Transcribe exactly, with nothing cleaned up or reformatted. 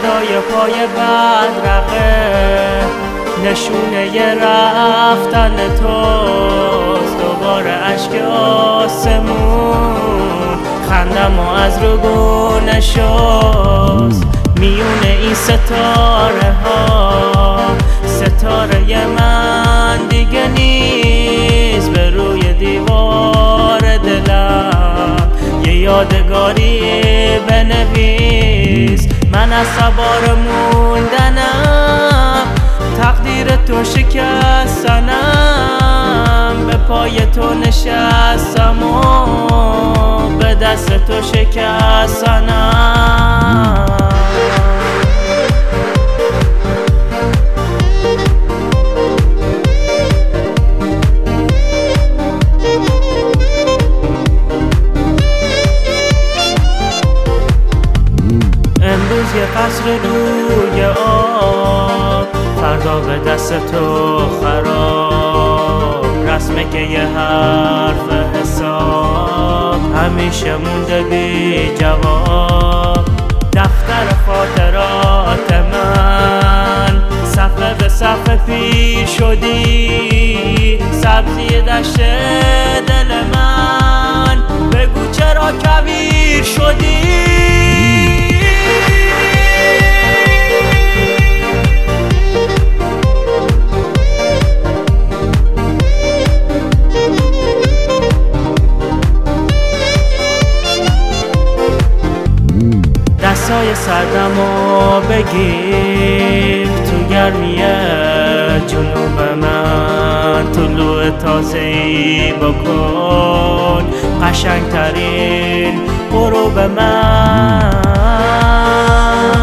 صدای پای بدرقه نشونه ی رفتن توست. دوباره اشک آسمون خندمو از روگونه شست. میونه این ستاره ها ستاره من دیگه نیست. به روی دیوار دلم یه یادگاری بنویس. من از سوار موندنم تقدیر تو شکستنم. به پای تو نشستم و به دست تو شکستنم. امروز یه قصر روی آب فردا به دست تو خراب. رسمه که یه حرف حساب همیشه مونده بی جواب. دفتر خاطرات من صفحه به صفحه پیر شدی. سبزی دشت دل من بگو چرا کویر شدی. دستای سردمو بگیر تو گرمی جنوب من. طلوع تازه‌ای بکن قشنگترین غروب من.